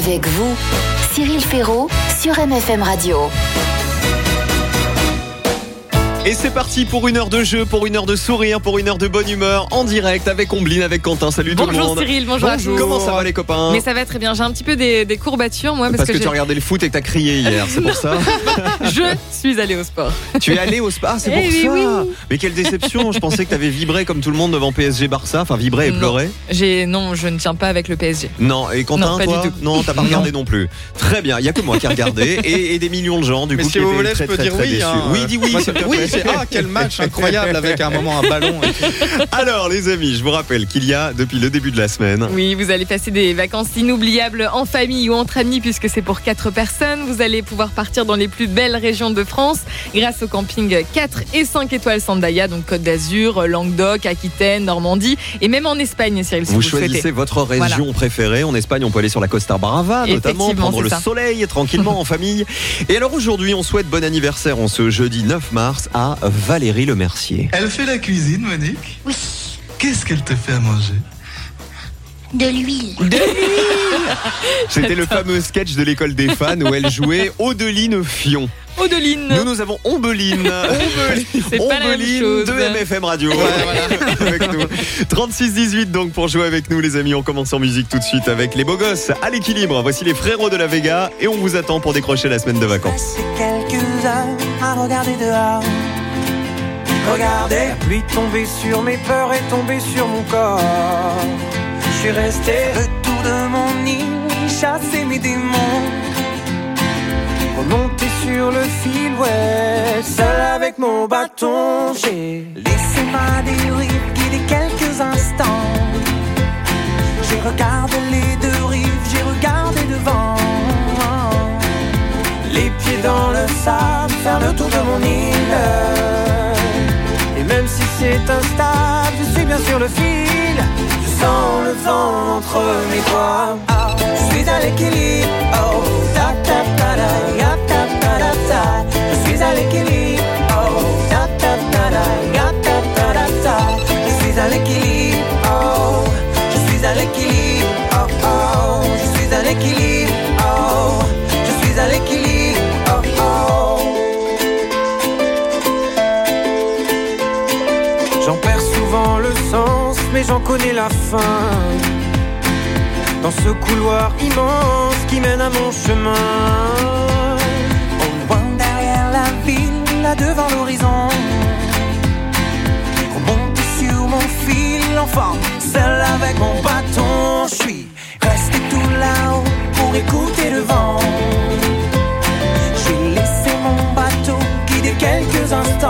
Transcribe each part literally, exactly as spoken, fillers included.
avec vous, Cyril Ferraud sur M F M Radio. Et c'est parti pour une heure de jeu, pour une heure de sourire, pour une heure de bonne humeur, en direct avec Combline, avec Quentin. Salut tout le monde. Bonjour Cyril, bonjour, bonjour à tous. Comment ça va les copains? Mais ça va très bien, j'ai un petit peu des, des courbatures moi. Parce, parce que, que tu j'ai... as regardé le foot et que t'as crié hier, c'est pour ça. Je suis allée au sport. Tu es allée au sport, ah, c'est eh pour oui, ça oui. Mais quelle déception, je pensais que t'avais vibré comme tout le monde devant P S G Barça, enfin vibré et non. pleuré. J'ai... Non, je ne tiens pas avec le P S G. Non, et Quentin, non, pas toi du tout. Non, t'as pas regardé non. non plus. Très bien, il y a que moi qui ai regardé et, et des millions de gens du mais coup si qui vous étaient voulez, très je peux très dire très oui, déçus. hein. Oui, dis oui. Moi, c'est... Oui, c'est... Ah, quel match incroyable avec un moment un ballon. Alors les amis, je vous rappelle qu'il y a depuis le début de la semaine. Oui, vous allez passer des vacances inoubliables en famille ou entre amis puisque c'est pour quatre personnes. Vous allez pouvoir partir dans les plus belles régions de France grâce au camping quatre et cinq étoiles Sandaïa, donc Côte d'Azur, Languedoc, Aquitaine, Normandie et même en Espagne, Cyril, si vous, vous le choisissez souhaitez. votre région Voilà. préférée. En Espagne, on peut aller sur la Costa Brava notamment, prendre le ça. soleil tranquillement en famille. Et alors aujourd'hui, on souhaite bon anniversaire en ce jeudi neuf mars à Valérie Lemercier. Elle fait la cuisine, Monique? Oui. Qu'est-ce qu'elle te fait à manger? De l'huile. De l'huile. C'était le fameux sketch de l'école des fans où elle jouait Odeline Fion. Odeline. Nous, nous avons Ombeline. Ombeline. C'est pas la même chose. De M F M Radio. Ouais, voilà. Avec nous. trente-six dix-huit donc pour jouer avec nous les amis. On commence en musique tout de suite avec les beaux gosses à l'équilibre. Voici les frérots de la Vega et on vous attend pour décrocher la semaine de vacances. Quelques heures à regarder dehors. Regardez la pluie tomber sur mes peurs et tomber sur mon corps. Je suis resté le tour de mon nid, chasser mes démons. Remonter sur le fil, ouais, seul avec mon bâton. J'ai laissé ma dérive guider quelques instants. J'ai regardé les deux rives, j'ai regardé devant. Les pieds dans le sable, faire le tour de mon île. Et même si c'est instable, je suis bien sur le fil. Je sens le vent entre mes doigts. Oh, je suis à l'équilibre. Oh, ta ta ta da, ya ta ta da ta. Je suis à l'équilibre. Oh, ta ta ta da, ya ta ta da ta. Je suis à l'équilibre. Oh, je suis à l'équilibre. Oh oh, je suis à l'équilibre. Oh, je suis à l'équilibre. Oh oh. J'en perds souvent le sens, mais j'en connais la fin. Dans ce couloir immense qui mène à mon chemin. Au loin derrière la ville, là devant l'horizon. Remonter sur mon fil, enfin, seul avec mon bâton. Je suis resté tout là-haut pour écouter le vent. J'ai laissé mon bateau guider quelques instants.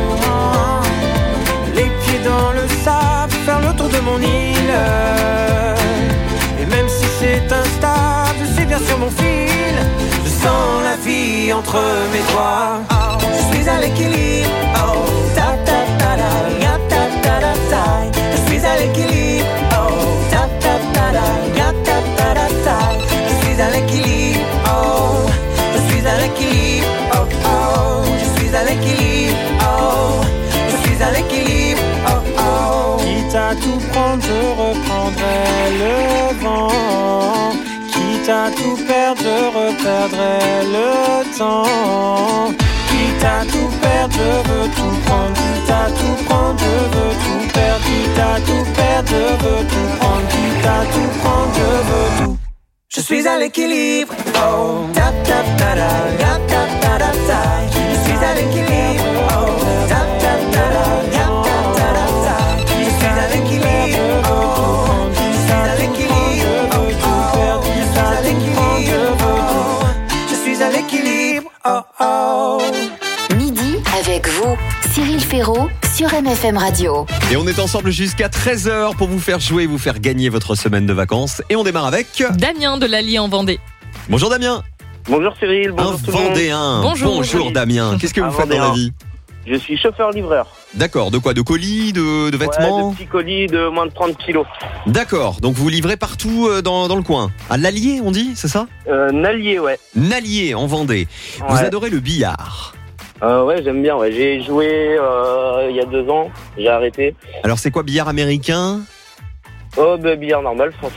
Les pieds dans le sable, faire le tour de mon île. Et même si c'est instable, je suis bien sur mon fil. Je sens la vie entre mes doigts. Oh, je suis à l'équilibre. Oh, ta ta ta da, ya ta ta da ta. Je suis à l'équilibre. Oh, ta ta ta da, ya ta ta da ta. Je suis à l'équilibre. Oh, je suis à l'équilibre. Oh oh, je suis à l'équilibre. Oh, je suis à l'équilibre. Oh oh. Quitte à tout prendre, je reprendrai le vent. Quitte à tout perdre, je reperdrai le temps. Quitte à tout perdre, je veux tout prendre. Quitte à tout prendre, je veux tout perdre. Quitte à tout perdre, je veux tout prendre. Quitte à tout prendre, je veux tout. Je suis à l'équilibre. Oh, ta ta ta da, ya ta ta da ta. Je suis à l'équilibre. Oh, ta ta ta da, ya ta ta da ta. Je suis à l'équilibre. Oh, je suis à l'équilibre. Oh, oh, je suis à l'équilibre. Oh, je suis à l'équilibre. Oh, oh. Midi avec vous, Cyril Ferraud sur M F M Radio. Et on est ensemble jusqu'à treize heures pour vous faire jouer, vous faire gagner votre semaine de vacances. Et on démarre avec Damien de l'Allier en Vendée. Bonjour Damien. Bonjour Cyril, bonjour Un tout le monde. Vendéen. Bonjour. Bonjour Damien. Qu'est-ce que Un vous faites dans la Vendéen. vie? Je suis chauffeur-livreur. D'accord, de quoi? De colis, de, de vêtements? Ouais, de petits colis de moins de trente kilos. D'accord, donc vous livrez partout euh, dans, dans le coin. À l'Allier, on dit, c'est ça? Euh, Nallier, ouais. Nallier, en Vendée. Vous Ouais. adorez le billard. Euh, ouais, j'aime bien, ouais. J'ai joué euh, il y a deux ans, j'ai arrêté. Alors c'est quoi, billard américain? Oh, bah, billard normal, français.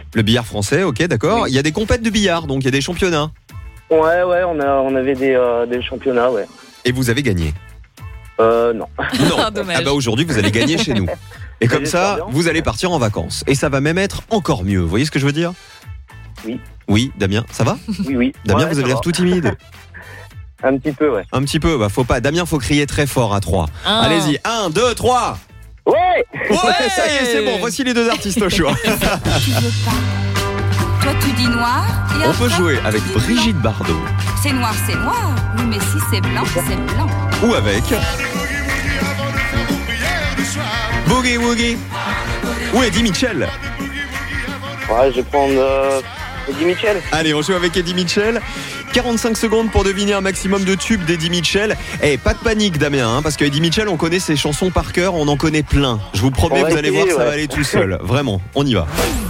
Le billard français, ok, d'accord. Il y a des compètes de billard, donc il y a des championnats. Ouais, ouais, on, a, on avait des, euh, des championnats, ouais. Et vous avez gagné? Euh, non. Non. Dommage. Ah bah aujourd'hui, vous allez gagner chez nous. Et comme j'espère ça, bien. vous allez partir en vacances. Et ça va même être encore mieux. Vous voyez ce que je veux dire? Oui. Oui, Damien, ça va? Oui, oui. Damien, Ouais, vous ça avez l'air va. tout timide. Un petit peu, ouais. Un petit peu, bah faut pas. Damien, faut crier très fort à trois. Un. Allez-y, un, deux, trois. Ouais. Ouais, ça y est, c'est bon. Voici les deux artistes au choix. Tu veux pas. Toi tu dis noir et On après, peut jouer avec tu dis Brigitte blanc. Bardot C'est noir, c'est noir. Oui, mais si c'est blanc, c'est blanc. ou avec Boogie Woogie ou Eddie Mitchell. Ouais, je vais prendre euh, Eddie Mitchell. Allez, on joue avec Eddie Mitchell. quarante-cinq secondes pour deviner un maximum de tubes d'Eddie Mitchell. Eh, pas de panique Damien, hein, parce que Eddie Mitchell, on connaît ses chansons par cœur, on en connaît plein. Je vous promets, On va vous allez essayer, voir, ça ouais. va aller tout seul. Vraiment, on y va.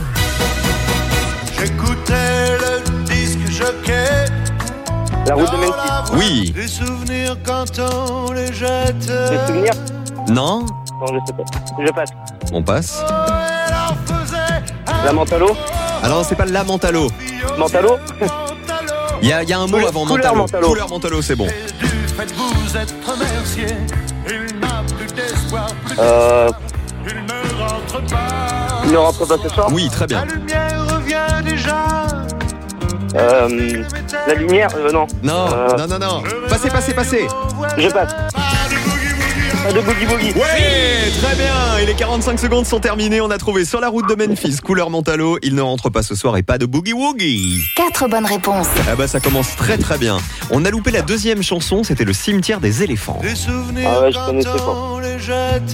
J'écoutais le disque jockey. La route de Memphis. Oui. Des souvenirs quand on les jette. Des souvenirs? Non, Non, je sais pas. Je passe. on passe. Elle en faisait La Mentalo? Alors, c'est pas la Mentalo. Mentalo? Il y a, il y a un mot Couleur- avant couleur Mentalo. Mentalo. Couleur Mentalo, c'est bon. du fait vous êtes remercié. Il n'a plus d'espoir, plus Euh, il ne rentre pas. il ne rentre pas ce soir? Oui, très bien. La lumière revient déjà. Euh, la lumière? Euh, non. Non, Euh, non, non, non. Passez, passez, passez. Je passe. Pas de boogie boogie. Ouais, très bien. Et les quarante-cinq secondes sont terminées. On a trouvé sur la route de Memphis, couleur Mentalo. Il ne rentre pas ce soir et pas de Boogie Woogie. Quatre bonnes réponses. Ah bah ça commence très très bien. On a loupé la deuxième chanson, c'était le cimetière des éléphants. Des souvenirs Ah ouais, je quand connaissais pas. on les jette.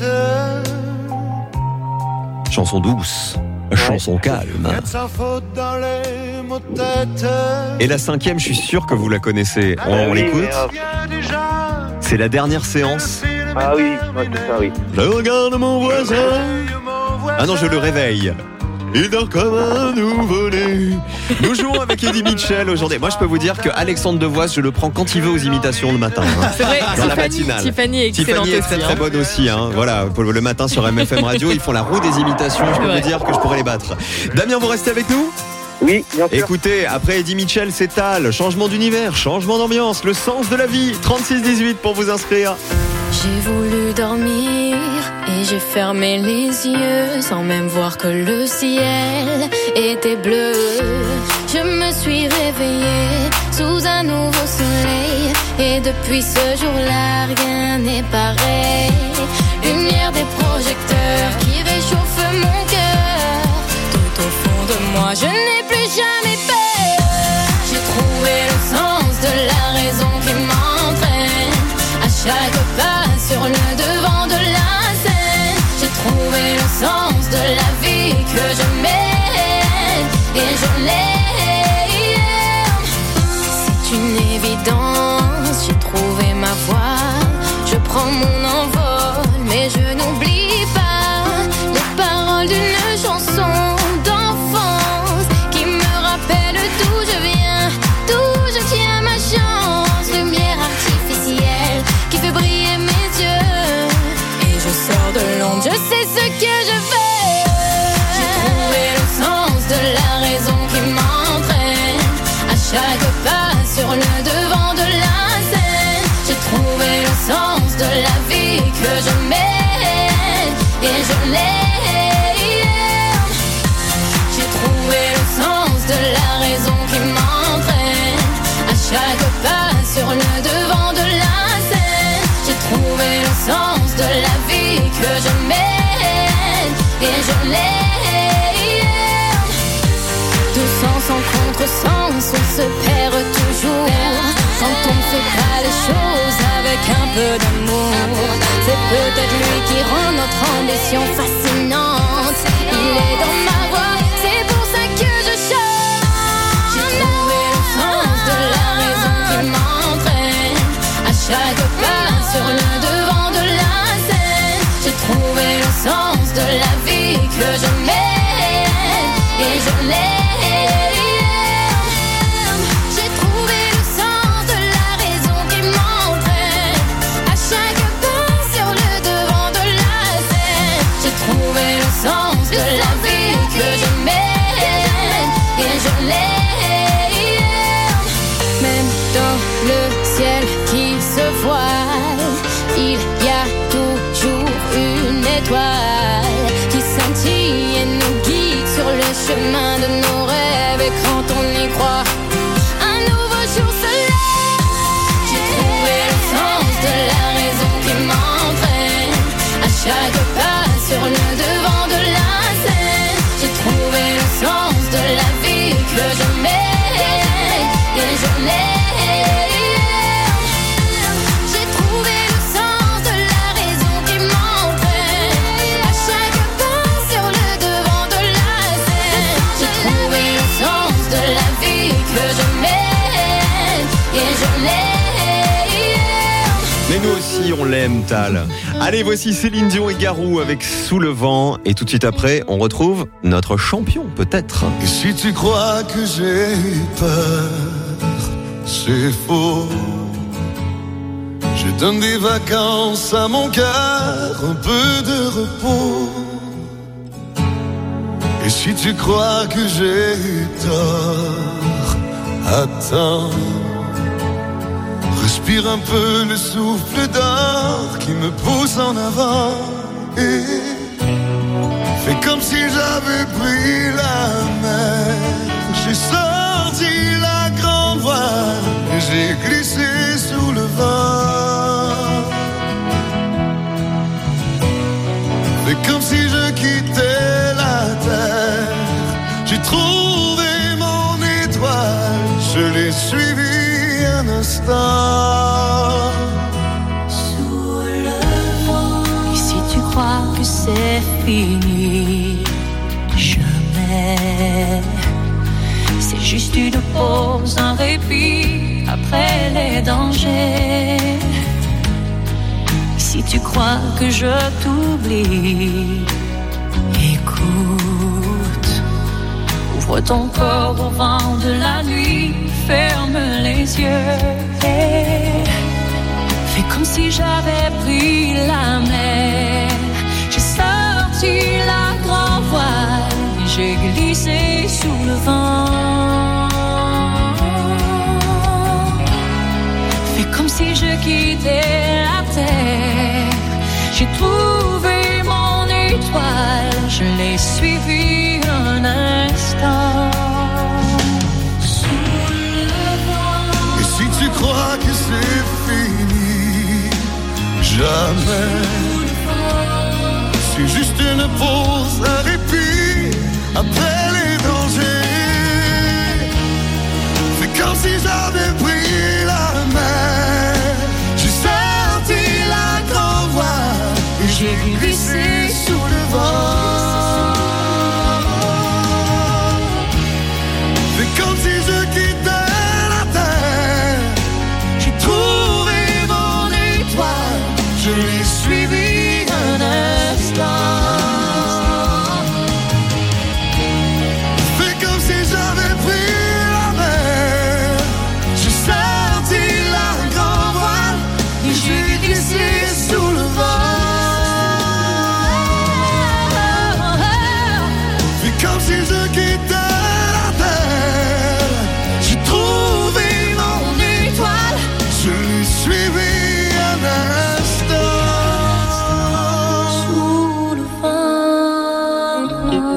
Chanson douce, chanson calme. Y a de sa faute dans les mots de tête. Et la cinquième, je suis sûr que vous la connaissez. On, on oui, l'écoute. mais, euh, Bien déjà. C'est la dernière séance. Ah oui, ouais, c'est ça, oui. Je regarde mon voisin. Ah non, je le réveille. Il dort comme un nouveau-né. Nous jouons avec Eddie Mitchell aujourd'hui. Moi, je peux vous dire que Alexandre Devoise, je le prends quand il veut aux imitations le matin. hein. C'est vrai, Dans la Tiffany, matinale. Tiffany est excellente Tiffany est très aussi, très hein. bonne aussi. Hein. Voilà, pour le matin sur M F M Radio, ils font la roue des imitations. Je peux Ouais. vous dire que je pourrais les battre. Damien, vous restez avec nous? Oui, bien sûr. Écoutez, après Eddie Mitchell, c'est Tal. Changement d'univers, changement d'ambiance, le sens de la vie. trente-six dix-huit pour vous inscrire. J'ai voulu dormir et j'ai fermé les yeux sans même voir que le ciel était bleu. Je me suis réveillée sous un nouveau soleil et depuis ce jour-là rien n'est pareil. Lumière des projecteurs qui réchauffe mon cœur. Tout au fond de moi je n'ai plus jamais peur. J'ai trouvé le sens de la raison qui m'entraîne à chaque pas sur le devant de la scène. J'ai trouvé le sens de la vie que je mène et je l'aime. C'est une évidence, j'ai trouvé ma voie. Je prends mon envol mais je n'oublie pas les paroles d'une chanson d'enfance qui me rappelle d'où je viens, d'où je tiens ma chance. Lumière artificielle qui fait briller mes yeux et je sors de l'ombre, je sais ce que je veux. J'ai trouvé le sens de la raison qui m'entraîne à chaque pas sur le devant de la scène. J'ai trouvé le sens de la vie que je mène et je l'aime. J'ai trouvé le sens de la raison qui m'entraîne à chaque pas sur le devant de la scène. J'ai trouvé le sens de la vie que je mène et je l'aime. Tout sens en contresens, on se perd toujours quand on ne fait pas les choses avec un peu d'amour. C'est peut-être lui qui rend notre ambition fascinante. Il est dans ma voix, c'est pour ça que je chante. J'ai trouvé le sens de la raison qui m'entraîne à chaque pas sur le devant de la scène. J'ai trouvé le sens de la vie que je mène et je l'aime. J'ai trouvé le sens de la raison qui m'entraîne à chaque pas sur le devant de la scène. J'ai trouvé le sens de la vie que je mène l'aime. Même dans le ciel qui se voile, il y a toujours une étoile qui scintille et nous guide sur le chemin de nos rêves. Et quand on y croit, un nouveau jour se lève. J'ai trouvé le sens de la raison qui m'entraîne à chaque pas sur le devant de la scène. J'ai trouvé le sens de la vie que je mène et je l'aime. J'ai trouvé le sens de la raison qui m'entraîne à chaque pas sur le devant de la scène. J'ai trouvé le sens de la vie que je mène et je l'aime. Mais nous aussi, on l'aime, Tal. Allez, voici Céline Dion et Garou avec Sous le vent. Et tout de suite après, on retrouve notre champion, peut-être. Et si tu crois que j'ai eu peur, c'est faux. Je donne des vacances à mon cœur, un peu de repos. Et si tu crois que j'ai eu tort, attends. Respire un peu le souffle d'or qui me pousse en avant et fais comme si j'avais pris la mer. J'ai sorti la grande voile et j'ai glissé sous le vent. Fais comme si je quittais la terre. J'ai trouvé mon étoile, je l'ai suivi un instant. Sous le vent. Et si tu crois que c'est fini, jamais. C'est juste une pause, un répit après les dangers. Et si tu crois que je t'oublie, écoute. Ouvre ton corps au vent de la nuit, ferme les yeux et fais comme si j'avais pris la mer. J'ai sorti la grande voile et j'ai glissé sous le vent. Fais comme si je quittais la terre. J'ai trouvé mon étoile, je l'ai suivi un instant. Et si tu crois que c'est fini, jamais. C'est juste une pause, un répit après les dangers. Fais comme si j'avais pris la mer. J'ai sorti la grande voile et j'ai glissé sous le vent. Fais comme si je quittais la terre. J'ai trouvé mon étoile, je l'ai suivi un instant. Fais comme si j'avais pris la mer. J'ai sorti la grande voile et j'ai glissé sous le vent. Fais comme si je quittais la terre. J'ai trouvé mon étoile, je l'ai suivi un instant. Sous le vent.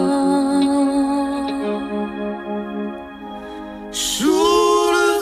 Sous le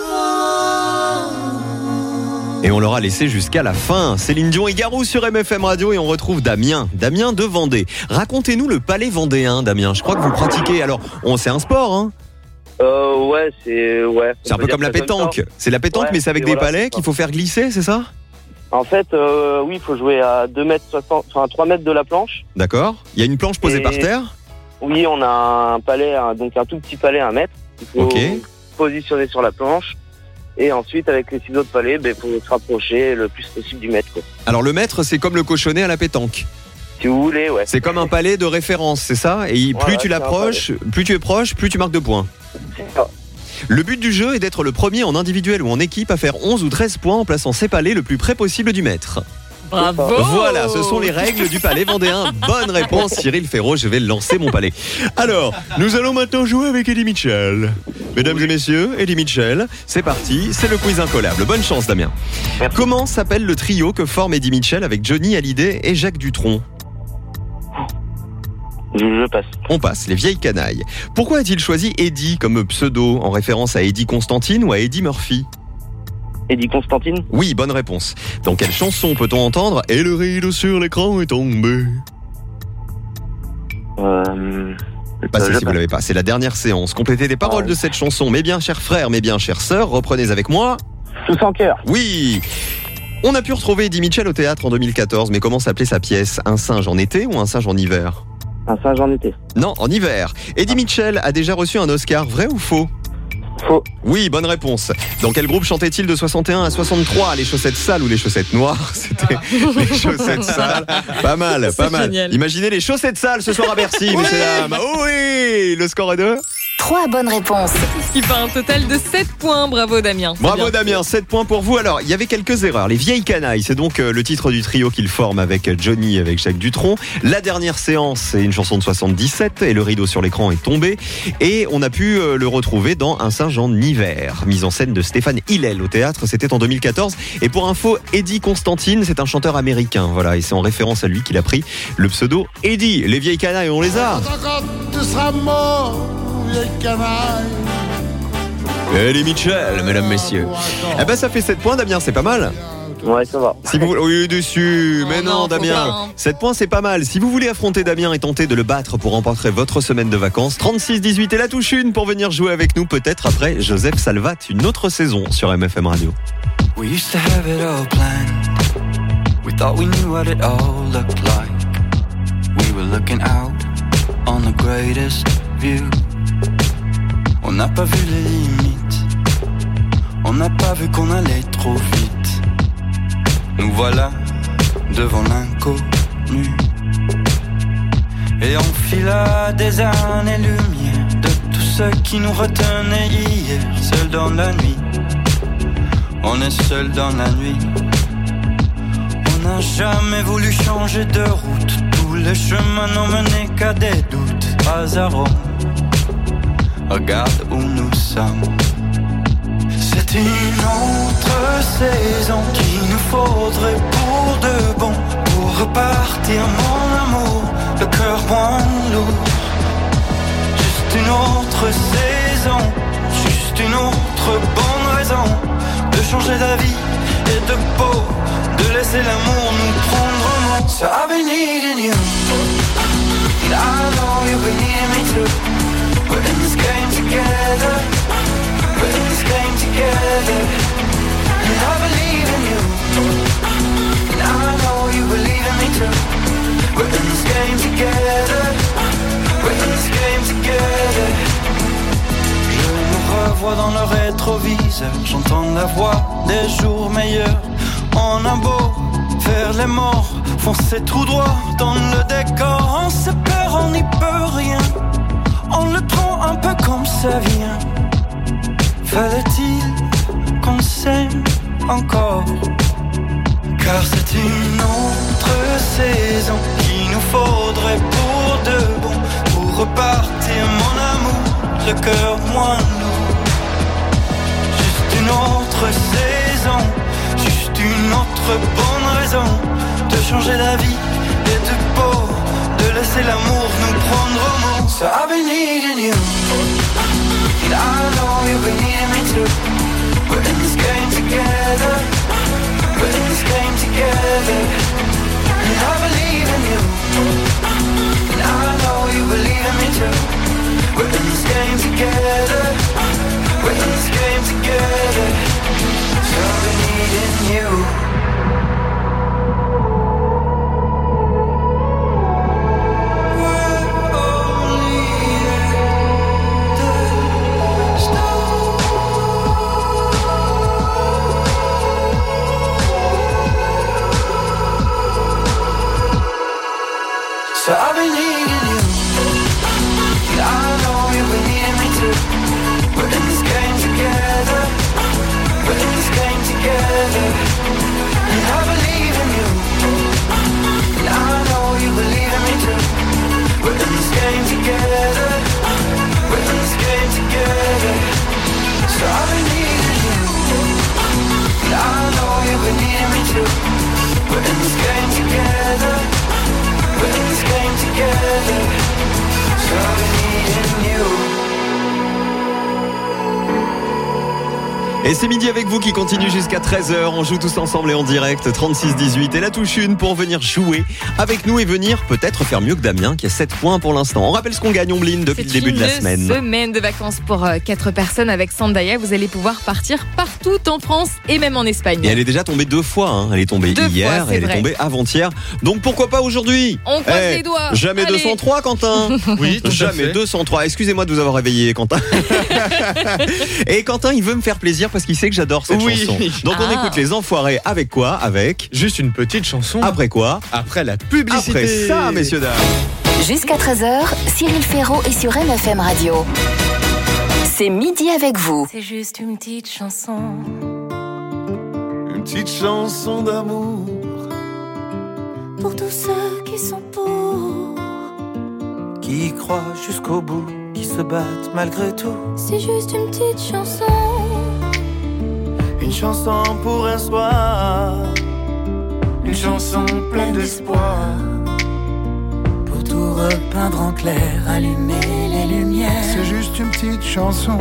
vent. Et on l'aura laissé jusqu'à la fin. Céline Dion et Garou sur M F M Radio et on retrouve Damien. Damien de Vendée. Racontez-nous le palais vendéen, Damien. Je crois que vous pratiquez. Alors, on, c'est un sport, hein. Euh, ouais, c'est ouais. C'est un peu comme la pétanque. C'est la pétanque, Ouais, mais c'est avec et des voilà, palets c'est qu'il ça. faut faire glisser, c'est ça? En fait, euh, oui, il faut jouer à deux mètres soixante, enfin à trois mètres de la planche. D'accord. Il y a une planche posée Et- par terre. Oui, on a un palais, un- donc un tout petit palais à un mètre. Il faut Ok. positionner sur la planche. Et ensuite, avec les ciseaux de palais, il ben, faut se rapprocher le plus possible du mètre, quoi. Alors le mètre, c'est comme le cochonnet à la pétanque. Si vous voulez, ouais. C'est comme un palais de référence, c'est ça? Et plus Voilà, tu c'est un l'approches, plus tu es proche, plus tu marques de points. C'est ça. Le but du jeu est d'être le premier en individuel ou en équipe à faire onze ou treize points en plaçant ses palets le plus près possible du mètre. Bravo. Voilà, ce sont les règles du palais vendéen. Bonne réponse, Cyril Ferraud. Je vais lancer mon palais. Alors, nous allons maintenant jouer avec Eddie Mitchell. Mesdames et messieurs, Eddie Mitchell, c'est parti. C'est le quiz incollable. Bonne chance, Damien. Merci. Comment s'appelle le trio que forme Eddie Mitchell avec Johnny Hallyday et Jacques Dutronc? Je, je passe. On passe, les vieilles canailles. Pourquoi a-t-il choisi Eddie comme pseudo, en référence à Eddie Constantine ou à Eddie Murphy? Eddie Constantine. Oui, bonne réponse. Dans quelle chanson peut-on entendre « Et le rideau sur l'écran est tombé » Euh... Passez je si vous passe. l'avez pas. C'est la dernière séance. Complétez les paroles de cette chanson. Mes bien chers frères, mes bien chères sœurs, reprenez avec moi. Tous en cœur. Oui. On a pu retrouver Eddie Mitchell au théâtre en deux mille quatorze, mais comment s'appelait sa pièce? Un singe en été ou un singe en hiver? Un singe en été. Non, en hiver. Eddie Mitchell a déjà reçu un Oscar, vrai ou faux? Faux. Oui, bonne réponse. Dans quel groupe chantait-il de soixante et un à soixante-trois? Les chaussettes sales ou les chaussettes noires? C'était les chaussettes sales. Pas mal, pas mal. Génial. Imaginez les chaussettes sales ce soir à Bercy, messieurs dames. Oh oui, le score est de... Trois bonnes réponses. Ce qui fait un total de sept points. Bravo Damien. C'est Bravo bien. Damien, sept points pour vous. Alors, il y avait quelques erreurs. Les vieilles canailles, c'est donc euh, le titre du trio qu'il forme avec Johnny, avec Jacques Dutronc. La dernière séance, c'est une chanson de soixante-dix-sept et le rideau sur l'écran est tombé. Et on a pu euh, le retrouver dans Un singe en hiver, mise en scène de Stéphane Hillel au théâtre. C'était en deux mille quatorze. Et pour info, Eddie Constantine, c'est un chanteur américain. Voilà, et c'est en référence à lui qu'il a pris le pseudo Eddie. Les vieilles canailles, on les a. Quand tu seras mort, vieille canaille. Eddie Mitchell, mesdames, messieurs. Eh ben, ça fait sept points, Damien, c'est pas mal. Ouais, ça va. Si vous oui, dessus, mais Oh non, non, faut Damien. pas, hein. sept points, c'est pas mal. Si vous voulez affronter Damien et tenter de le battre pour remporter votre semaine de vacances, trente-six dix-huit et la touche une pour venir jouer avec nous, peut-être après Joseph Salvat, une autre saison sur M F M Radio. We used to have it all planned. We thought we knew what it all looked like. We were looking out on the greatest view. On n'a pas vu les limites. On n'a pas vu qu'on allait trop vite. Nous voilà devant l'inconnu. Et on fila des années-lumière de tout ce qui nous retenait hier. Seul dans la nuit. On est seul dans la nuit. On n'a jamais voulu changer de route. Tous les chemins n'ont mené qu'à des doutes. Hasard, regarde où nous sommes. C'est une autre saison qu'il nous faudrait pour de bon. Pour repartir mon amour, le cœur moins lourd. Juste une autre saison, juste une autre bonne raison de changer d'avis et de peau, de laisser l'amour nous prendre en main. So I've been needing you, and I know you've been needing me too. We're in this game together, we're in this game together. And I believe in you, and I know you believe in me too. We're in this game together, we're in this game together. Je nous revois dans le rétroviseur, j'entends la voix des jours meilleurs. On a beau faire les morts, foncer tout droit dans le décor. On se perd, on n'y peut rien, on le prend un peu comme ça vient. Fallait-il qu'on s'aime encore? Car c'est une autre saison qu'il nous faudrait pour de bon. Pour repartir mon amour, le cœur moins lourd. Juste une autre saison, juste une autre bonne raison de changer d'avis et de peau, de laisser l'amour nous prendre au mot. So I've been needing you, and I know you've been needing me too. We're in this game together, we're in this game together. And I believe in you, and I know you believe in me too. We're in this game together, we're in this game together. So I've been needing you. So I've been needing you, and I know you've been needing me too. Et c'est Midi avec vous qui continue jusqu'à treize heures. On joue tous ensemble et en direct, trente-six dix-huit. Et la touche une pour venir jouer avec nous et venir peut-être faire mieux que Damien qui a sept points pour l'instant. On rappelle ce qu'on gagne, Ombline, depuis C'est le début de la une semaine. semaine de vacances pour quatre personnes avec Sandaya. Vous allez pouvoir partir partout en France et même en Espagne. Et elle est déjà tombée deux fois. Hein. Elle est tombée Deux hier fois, c'est et elle vrai. est tombée avant-hier. Donc pourquoi pas aujourd'hui? On croise Eh, les doigts. Jamais Allez. deux cent trois, Quentin. Oui, tout à Jamais fait. deux cent trois. Excusez-moi de vous avoir réveillé, Quentin. Et Quentin, il veut me faire plaisir parce qu'il sait que j'adore cette Oui. chanson. Donc on Ah. écoute Les Enfoirés avec quoi? Avec Juste une petite chanson. après quoi? Après la publicité. Après ça, messieurs dames. Jusqu'à treize heures, Cyril Ferraud est sur M F M Radio. C'est Midi avec vous. C'est juste une petite chanson. Une petite chanson d'amour. Pour tous ceux qui sont pour. Qui y croient jusqu'au bout, qui se battent malgré tout. C'est juste une petite chanson. Une chanson pour un soir, une chanson pleine d'espoir. Pour tout repeindre en clair, allumer les lumières. C'est juste une petite chanson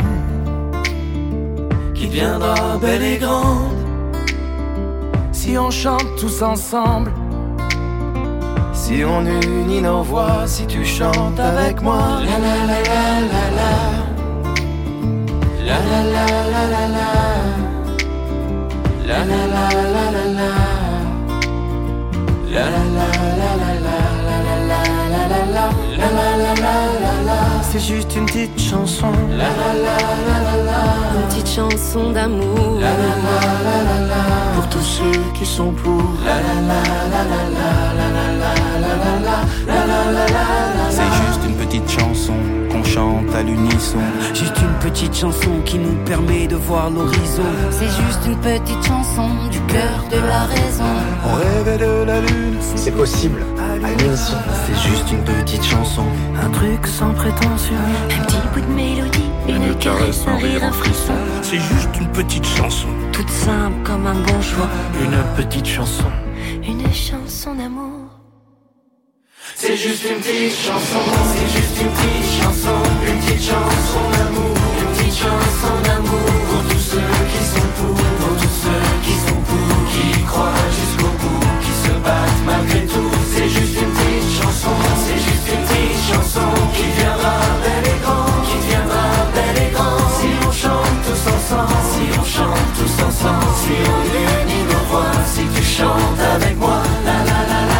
Qui deviendra belle et grande si on chante tous ensemble. Si on unit nos voix, si tu chantes avec moi. La la la la la la. La la la la la la. La la la la la la. La la la la la la. La la la la la. La la la la la. C'est juste une petite chanson. La la la la la. Une petite chanson d'amour. La la la la la. Pour tous ceux qui sont pour. La la la la la la. La la la la la. La la la la. C'est juste une petite chanson qu'on chante à l'unisson. Juste une petite chanson qui nous permet de voir l'horizon. C'est juste une petite chanson du cœur de la raison. On rêvait de la lune. C'est possible à l'unisson. C'est juste une petite chanson. Un truc sans prétention. Un petit bout de mélodie, une caresse, un rire, un frisson. C'est juste une petite chanson. Toute simple comme un bon choix. Une petite chanson. Une chanson d'amour. C'est juste une petite chanson. C'est juste une petite chanson. Une petite chanson d'amour. Une petite chanson d'amour. Pour tous ceux qui sont pour. Pour tous ceux qui sont pour. Qui y croient jusqu'au bout. Qui se battent malgré tout. C'est juste une petite chanson. C'est juste une petite chanson. Qui viendra belle et grande. Qui viendra belle et grande. Si on chante tous ensemble. Si on chante tous ensemble. Si on unit nos voix. Si tu chantes avec moi. La la la la.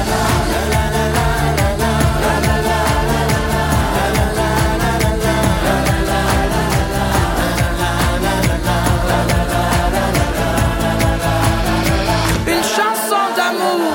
Une chanson d'amour.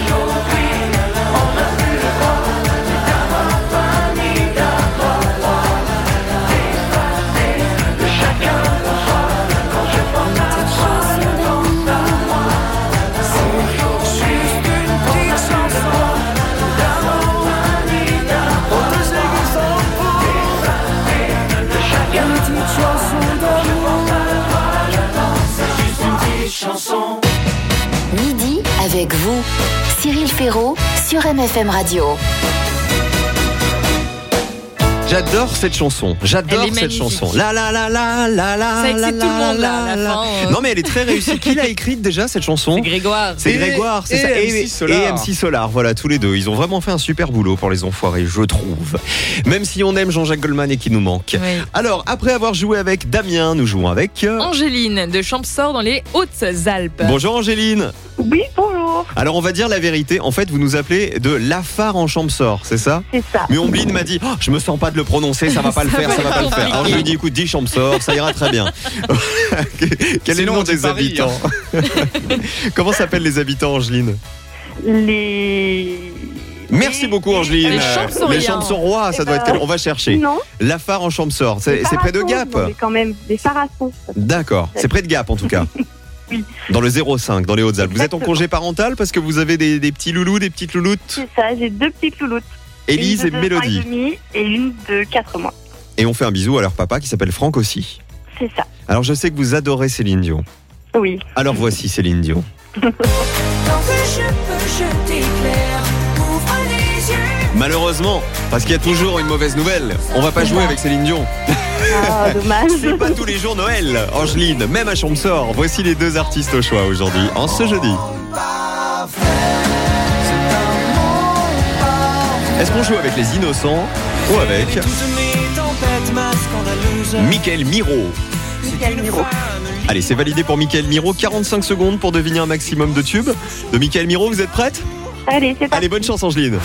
Midi avec vous. Cyril Ferraud sur M F M Radio. J'adore cette chanson. J'adore Elle est cette magnifique. chanson. La la la la la la. Ça excite la, tout le monde, là, à la la, fin, euh. Non mais elle est très réussie. Qui l'a écrite déjà cette chanson? C'est Grégoire. C'est Et- Grégoire, c'est et ça. M six Solar. Et M six Solar, voilà, tous les deux. Ils ont vraiment fait un super boulot pour Les Enfoirés, je trouve. Même si on aime Jean-Jacques Goldman et qu'il nous manque. Oui. Alors, après avoir joué avec Damien, nous jouons avec... euh, Angéline de Champsaur dans les Hautes-Alpes. Bonjour Angéline. Oui, bonjour. Alors on va dire la vérité, en fait vous nous appelez de Lafare en Champsaur, c'est ça? C'est ça. Mais Ombline m'a dit, oh, je me sens pas de le prononcer, ça va pas le Ça faire, va ça va être pas le faire. Alors je lui ai dit, écoute, dis Champsaur, ça ira très bien. Quel est le Sinon, nom on dit des Paris, habitants? Comment s'appellent les habitants, Angeline? Les. Merci beaucoup Angeline. Les Champsauriens. Les Champsaurois, ça Eh doit être ben, quel- On va chercher. Non. Lafare en Champsaur, c'est des c'est près de Farassons, Gap. non, mais quand même, des Farassons. D'accord, c'est près de Gap en tout cas. Oui. Dans le zéro cinq, dans les Hautes-Alpes. Vous êtes en Exactement. congé parental parce que vous avez des, des petits loulous, des petites louloutes? C'est ça, j'ai deux petites louloutes. Élise et Une de deux ans Mélodie. et demi et une de quatre mois. Et on fait un bisou à leur papa qui s'appelle Franck aussi. C'est ça. Alors je sais que vous adorez Céline Dion. Oui. Alors voici Céline Dion. Tant que je peux, je t'éclaire. Ouvre les yeux, Malheureusement, parce qu'il y a toujours une mauvaise nouvelle. On va pas jouer avec Céline Dion. Ah, dommage. C'est pas tous les jours Noël, Angeline, même à Champsort. Voici les deux artistes au choix aujourd'hui, en ce jeudi. Est-ce qu'on joue avec les Innocents ou avec Mickaël Miro? Mickaël Miro. Allez, c'est validé pour Mickaël Miro. quarante-cinq secondes pour deviner un maximum de tubes. De Mickaël Miro, vous êtes prête? Allez, c'est parti. Allez, bonne chance Angeline.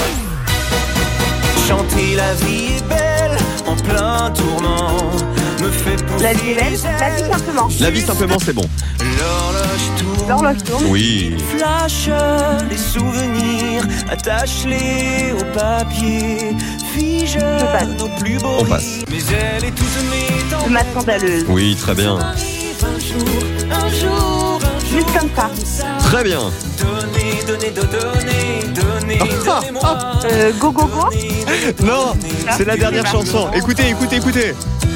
Chanter la vie est belle en plein tournant me fait pousser. La vie est belle, la vie simplement. La vie simplement, c'est bon. L'horloge tourne. L'horloge tourne. Oui. Flash les souvenirs, attache-les au papier, fige nos plus beaux. On passe. Mais elle est toute mes Le mat scandaleuse. Oui, très bien. Un jour, un jour, un Juste comme ça. Très bien. Donnez, donnez, donnez, donnez, donnez-moi. Euh, go, go, go. Non, c'est la dernière chanson. Écoutez, écoutez, écoutez.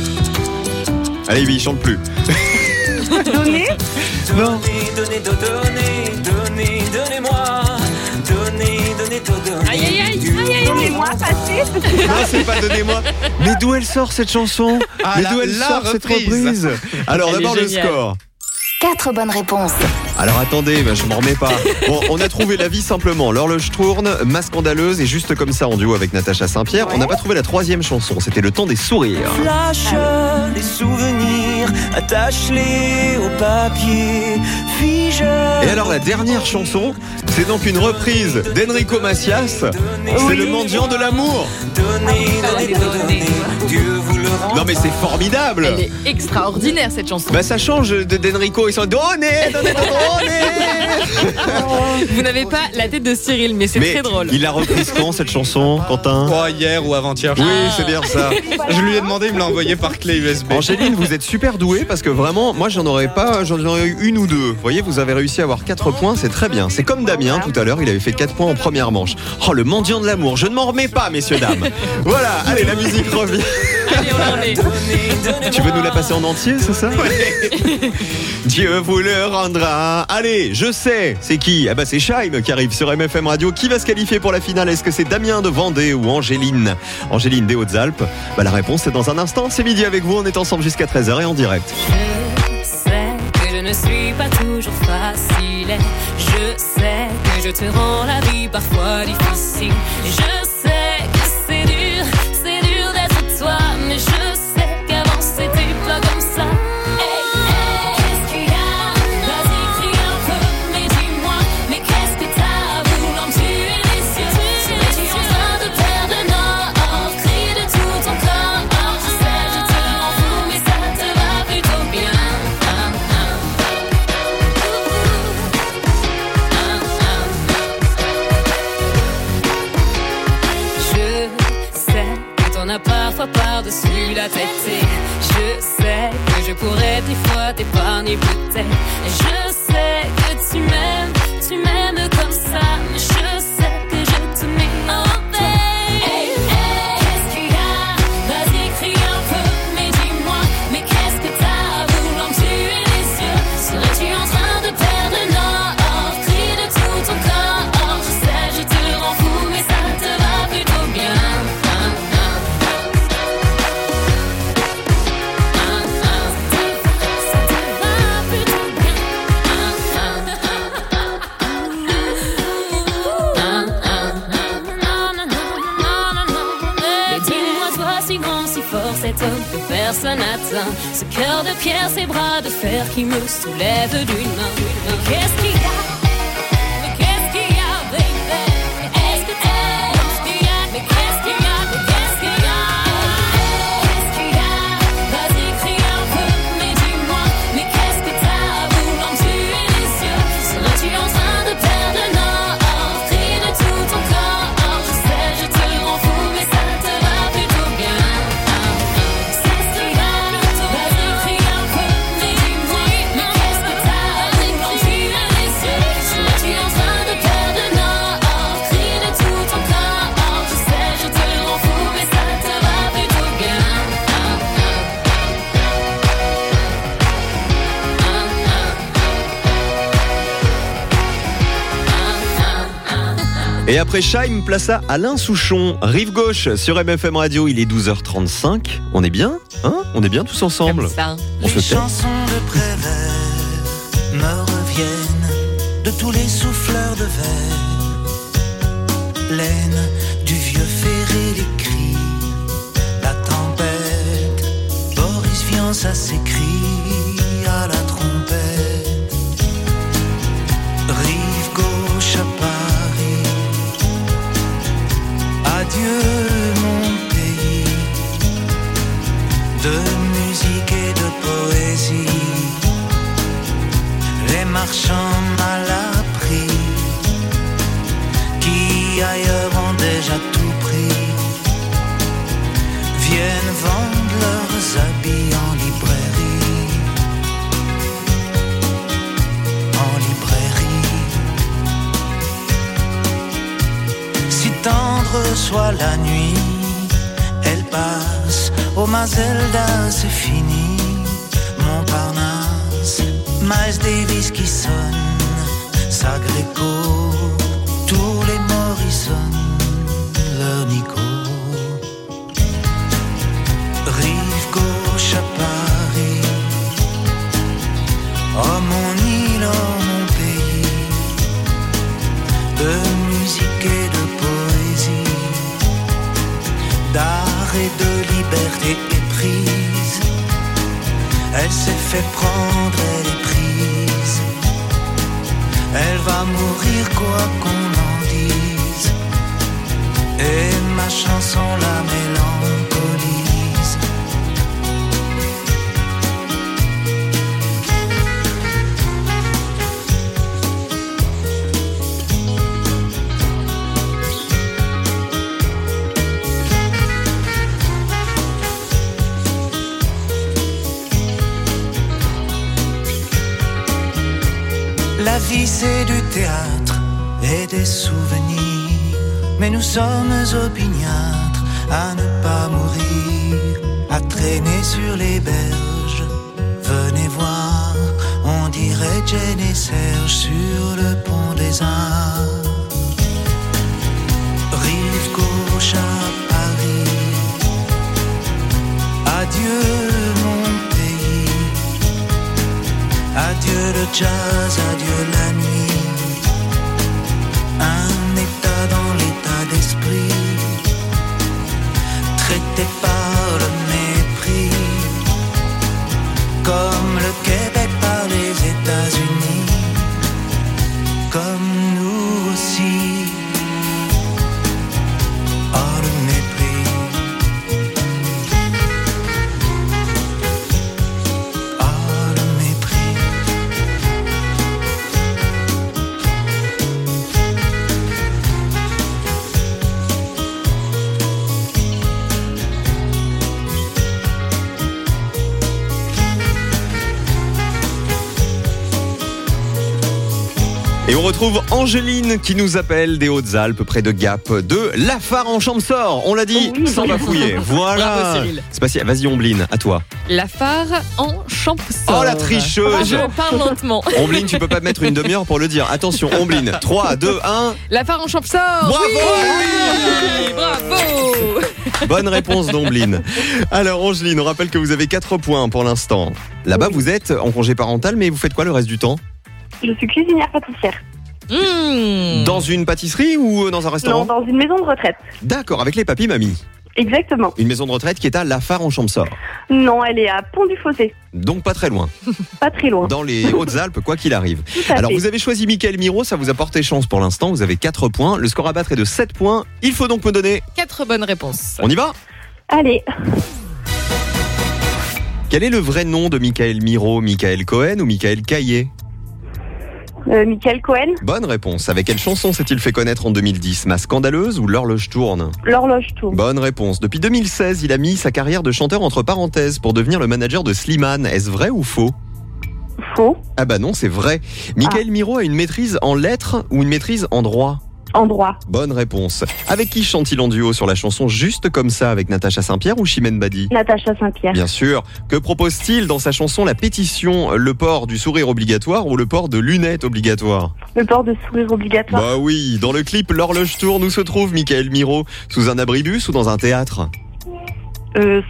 Allez, oui, il chante plus. Donnez. Non. Donnez, donnez, donnez, donnez, donnez-moi. Donnez, donnez, donnez. Aïe, aïe, aïe, aïe, aïe. Donnez-moi, passez. Non, c'est pas donnez-moi. Mais d'où elle sort cette chanson? Ah, Mais la- d'où elle la sort cette reprise. reprise? Alors Elle est d'abord le géniale. score. Quatre bonnes réponses. Alors attendez, bah, je m'en remets pas. Bon, on a trouvé La vie simplement, L'horloge tourne, Ma scandaleuse et Juste comme ça en duo avec Natacha Saint-Pierre. On n'a pas trouvé la troisième chanson, c'était Le temps des sourires. Flash les souvenirs, attache-les au papier, fige. Et alors la dernière chanson, c'est donc une reprise d'Enrico Macias. C'est Le mendiant de l'amour. Donnez, donnez, donnez, Dieu vous le rend. Non mais c'est formidable. Elle est extraordinaire cette chanson. Bah ça change de- d'Enrico, ils sont donnez, donnez, donnez. Vous n'avez pas la tête de Cyril, mais c'est Mais très drôle. il l'a reprise quand cette chanson, Quentin? Oh, hier ou avant-hier. Oui, Ah. c'est bien ça. Je lui ai demandé, il me l'a envoyé par clé U S B. Angéline, vous êtes super douée parce que vraiment, moi j'en aurais pas, j'en aurais eu une ou deux. Vous voyez, vous avez réussi à avoir quatre points, c'est très bien. C'est comme Damien tout à l'heure, il avait fait quatre points en première manche. Oh, le mendiant de l'amour, je ne m'en remets pas, messieurs, dames. Voilà, allez, la musique revient. Allez, on en est. Tu veux nous la passer en entier, c'est ça? Dieu vous le rendra. Allez, je sais, c'est qui? Ah bah c'est Scheim qui arrive sur M F M Radio. Qui va se qualifier pour la finale? Est-ce que c'est Damien de Vendée ou Angéline? Angéline des Hautes-Alpes. Bah la réponse est dans un instant. C'est midi avec vous, on est ensemble jusqu'à treize heures et en direct. Je sais que je ne suis pas toujours facile. Je sais que je te rends la vie parfois difficile. Je sais que c'est dur, c'est dur d'être toi, mais je sais qu'avant c'était pas comme ça. Hey, hey, qu'est-ce qu'il y a? Vas-y, crie un peu, mais dis-moi, mais qu'est-ce que t'as voulant me tuer les yeux? Serais-tu en train de perdre le nord? Crie de tout ton corps. Je sais, je te rends fou, mais ça te va plutôt bien. Je sais que t'en as parfois par-dessus la tête. Et je sais que je pourrais des fois t'épargner peut-être. Et je sais que tu m'aimes, tu m'aimes comme ça. Mais je sais que je te mets en paix. Hey, hey, qu'est-ce qu'il y a? Vas-y, crie un peu, mais dis-moi, mais qu'est-ce que t'as voulant me tuer les yeux? Serais-tu en train de perdre le nord? Crie de tout ton corps. Je sais, je te rends fou, mais ça te va plutôt bien. Mais dis-moi, toi, si grand, si fort, cet homme que personne n'atteint. Ce cœur de pierre, ces bras de fer qui me soulèvent d'une main. Mais qu'est-ce qu'il y a? Mais qu'est-ce qu'il y a, baby? Est-ce que t'aimes? Qu'est-ce qu'il y a? Mais qu'est-ce qu'il y a? Mais qu'est-ce qu'il y a? Qu'est-ce qu'il y a? Vas-y, crie un peu, mais dis-moi, mais qu'est-ce que t'as voulant me tuer les yeux? Serais-tu en train de perdre le nord? Crie de tout ton corps. Je sais, je te rends fou, mais ça te va plutôt bien. C'est ce qu'il y a. Vas-y, crie un peu, mais dis-moi, mais qu'est-ce que t'as voulant me tuer les yeux? Et après Chaim, place à Alain Souchon, Rive Gauche sur M F M Radio. Il est douze heures trente-cinq. On est bien, hein? On est bien tous ensemble. Comme ça. On se Les tait. chansons de Prévert me reviennent de tous les souffleurs de verre. Laine du vieux ferré, les cris, la tempête. Boris Vian, ça s'écrit à la trompette. Rive gauche à Paris. Adieu mon pays de musique et de poésie. Les marchands mal appris qui ailleurs ont déjà tout pris viennent vendre leurs habits en librairie. En librairie. Si tendre soit la nuit, elle passe au Mazelda, c'est fini. Montparnasse, Miles Davis qui sonne, Sagreco, tous les Morrison, leur Nico. Rive gauche à Paris, oh mon île, oh mon pays, de musique et de poésie, d'art et de liberté éprise. Elle s'est fait prendre, elle est prise. Elle va mourir quoi qu'on en dise. Et ma chanson la mélancolise. La vie c'est du théâtre et des souvenirs, mais nous sommes opiniâtres à ne pas mourir, à traîner sur les berges. Venez voir, on dirait Jane et Serge sur le pont des Arts. Rive gauche à Paris, adieu mon pays. Adieu le jazz, adieu la nuit. Un état dans l'état d'esprit, traité par le mépris, comme le Québec par les États-Unis, comme nous aussi. Oh le mépris. Et on retrouve Angéline qui nous appelle des Hautes-Alpes, près de Gap, de Lafare en Champsaur. On l'a dit, Oui, sans oui. bafouiller. Voilà. Bravo, Cyril. C'est pas si... Vas-y, Ombline, à toi. Lafare en Champsaur. Oh, la tricheuse. Je parle lentement. Ombline, tu peux pas mettre une demi-heure pour le dire. Attention, Ombline. trois, deux, un. Lafare en Champsaur. Bravo. Oui, bravo. Bonne réponse d'Ombline. Alors, Angeline, on rappelle que vous avez quatre points pour l'instant. Là-bas, vous êtes en congé parental, mais vous faites quoi le reste du temps? Je suis cuisinière pâtissière. Mmh. Dans une pâtisserie ou dans un restaurant? Non, dans une maison de retraite. D'accord, avec les papis mamies. Exactement. Une maison de retraite qui est à Lafare en Champsaur. Non, elle est à Pont-du-Fossé. Donc pas très loin. Pas très loin. Dans les Hautes-Alpes, quoi qu'il arrive. à Alors fait. vous avez choisi Mickaël Miro, ça vous a porté chance pour l'instant. Vous avez quatre points. Le score à battre est de sept points. Il faut donc me donner. Quatre bonnes réponses. On y va? Allez. Quel est le vrai nom de Mickaël Miro? Michael Cohen ou Michael Caillé? Euh, Michael Cohen. Bonne réponse. Avec quelle chanson s'est-il fait connaître en deux mille dix? Ma scandaleuse ou L'horloge tourne? L'horloge tourne. Bonne réponse. Depuis deux mille seize, il a mis sa carrière de chanteur entre parenthèses pour devenir le manager de Slimane. Est-ce vrai ou faux? Faux. Ah bah non, c'est vrai. Michaël Miro a une maîtrise en lettres ou une maîtrise en droit? En droit. Bonne réponse. Avec qui chante-il en duo sur la chanson Juste comme ça avec Natacha Saint-Pierre ou Chimène Badi? Natacha Saint-Pierre. Bien sûr. Que propose-t-il dans sa chanson La Pétition? Le port du sourire obligatoire ou le port de lunettes obligatoire? Le port de sourire obligatoire. Bah oui. Dans le clip L'horloge tourne, où se trouve Michael Miro? Sous un abribus ou dans un théâtre? Euh...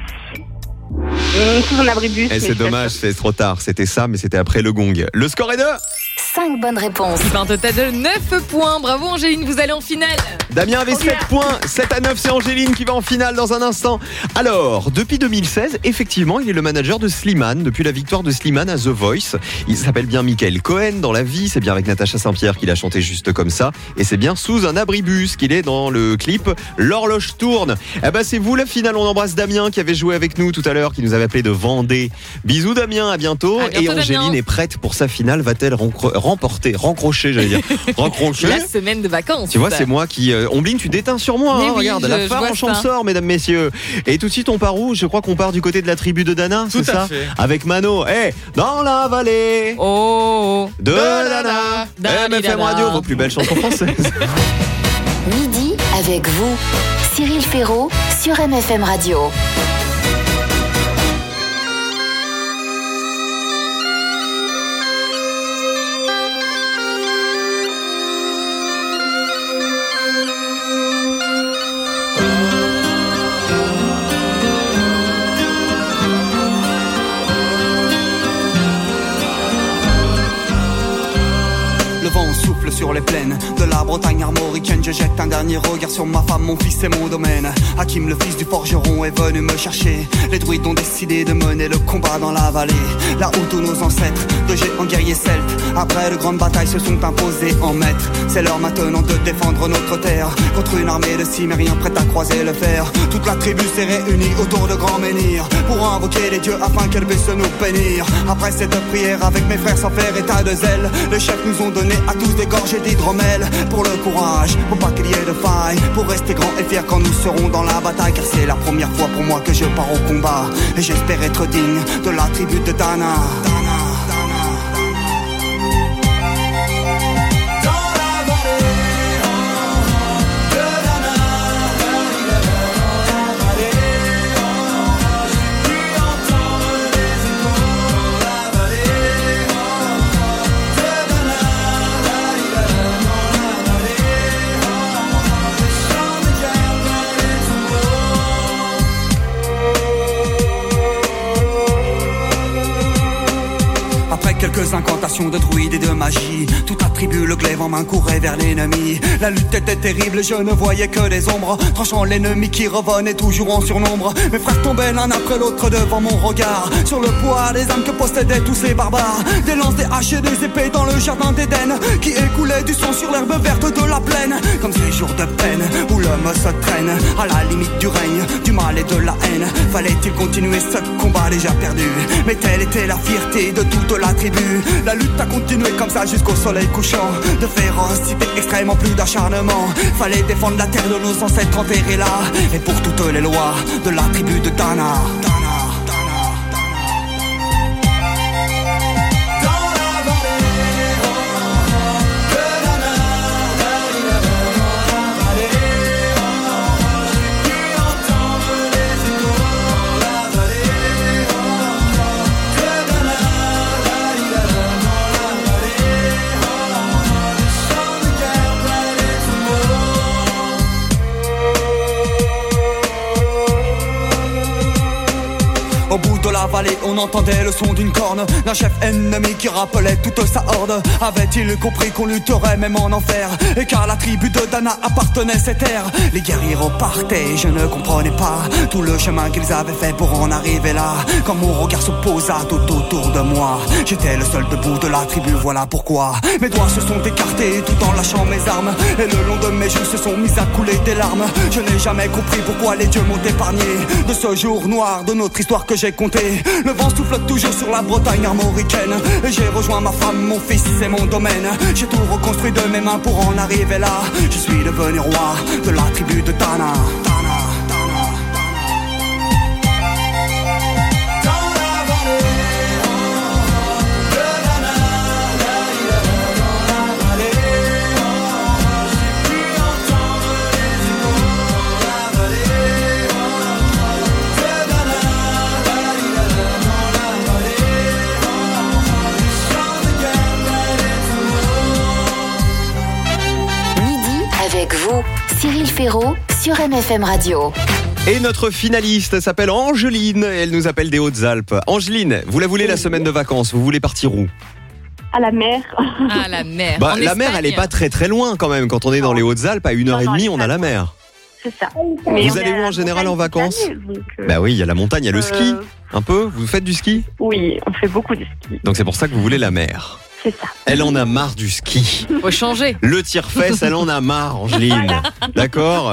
euh, Sous un abribus. Et c'est dommage, c'est trop tard. C'était ça, mais c'était après le gong. Le score est de cinq bonnes réponses. Un total de neuf points. Bravo Angéline, vous allez en finale. Damien avait sept points. sept à neuf, c'est Angéline qui va en finale dans un instant. Alors, depuis deux mille seize, effectivement, il est le manager de Slimane. Depuis la victoire de Slimane à The Voice. Il s'appelle bien Michael Cohen dans la vie. C'est bien avec Natacha Saint-Pierre qu'il a chanté Juste comme ça. Et c'est bien sous un abribus qu'il est dans le clip L'horloge tourne. Eh ben, c'est vous la finale. On embrasse Damien qui avait joué avec nous tout à l'heure, qui nous avait appelé de Vendée. Bisous Damien, à bientôt. À bientôt Et Angéline Damien. est prête pour sa finale. Va-t-elle rencro- remporter, rancrocher, j'allais dire, rancrocher? La semaine de vacances. Tu vois, c'est moi qui... Euh, Ombline, tu déteins sur moi, Mais hein, oui, regarde, je- la je phare vois en champ ça. sort, mesdames, messieurs. Et tout de suite, on part où? Je crois qu'on part du côté de la tribu de Dana, Tout c'est à ça? fait. Avec Mano. Eh, dans la vallée Oh, de Dana. Dana. M F M Radio, vos plus belles chansons françaises. Midi avec vous, Cyril Ferraud sur M F M Radio. Le vent souffle sur les plaines de la Bretagne armoricaine. Je jette un dernier regard sur ma femme, mon fils et mon domaine. Hakim, le fils du forgeron, est venu me chercher. Les druides ont décidé de mener le combat dans la vallée, là où tous nos ancêtres, de géants guerriers celtes, après de grandes batailles, se sont imposés en maîtres. C'est l'heure maintenant de défendre notre terre contre une armée de cimériens prête à croiser le fer. Toute la tribu s'est réunie autour de grands menhirs pour invoquer les dieux afin qu'elle puisse nous bénir. Après cette prière avec mes frères sans faire état de zèle, les chefs nous ont donné à tous des gorgées d'hydromel. Pour le courage, pour pas qu'il y ait de faille, pour rester grand et fier quand nous serons dans la bataille. Car c'est la première fois pour moi que je pars au combat, et j'espère être digne de la tribu de Dana. Quelques incantations de druides et de magie, toute la tribu, le glaive en main, courait vers l'ennemi. La lutte était terrible, je ne voyais que des ombres, tranchant l'ennemi qui revenait toujours en surnombre. Mes frères tombaient l'un après l'autre devant mon regard, sur le poids des âmes que possédaient tous ces barbares. Des lances, des haches et des épées dans le jardin d'Éden, qui écoulait du sang sur l'herbe verte de la plaine. Comme ces jours de peine où l'homme se traîne à la limite du règne, du mal et de la haine. Fallait-il continuer ce combat déjà perdu? Mais telle était la fierté de toute la tribu. La lutte a continué comme ça jusqu'au soleil couchant. De férocité extrêmement, plus d'acharnement. Fallait défendre la terre de nos ancêtres enterrés là, et pour toutes les lois de la tribu de Dana. Au bout de la vallée, on entendait le son d'une corne, d'un chef ennemi qui rappelait toute sa horde. Avait-il compris qu'on lutterait même en enfer, et qu'à la tribu de Dana appartenait ces terres? Les guerriers repartaient, je ne comprenais pas tout le chemin qu'ils avaient fait pour en arriver là. Quand mon regard se posa tout autour de moi, j'étais le seul debout de la tribu, voilà pourquoi mes doigts se sont écartés tout en lâchant mes armes, et le long de mes joues se sont mis à couler des larmes. Je n'ai jamais compris pourquoi les dieux m'ont épargné de ce jour noir de notre histoire que j'ai compté. Le vent souffle toujours sur la Bretagne armoricaine, et j'ai rejoint ma femme, mon fils et mon domaine. J'ai tout reconstruit de mes mains pour en arriver là. Je suis devenu roi de la tribu de Dana. Cyril Ferraud sur M F M Radio. Et notre finaliste s'appelle Angeline et elle nous appelle des Hautes-Alpes. Angeline, vous la voulez la semaine de vacances, vous voulez partir où ? À la mer. Ah, la mer. Bah, En la Espagne. mer, elle est pas très très loin quand même. Quand on est dans les Hautes-Alpes, à une heure et demie, on a la mer. C'est ça. Mais Vous on allez est à où en la général en montagne vacances ? toute l'année, donc, euh, Bah oui, il y a la montagne, il y a le ski. Euh, Un peu ? Vous faites du ski ? Oui, on fait beaucoup de ski. Donc c'est pour ça que vous voulez la mer. C'est ça. Elle en a marre du ski. Faut changer. Le tire-fesse, elle en a marre, Angeline. D'accord ?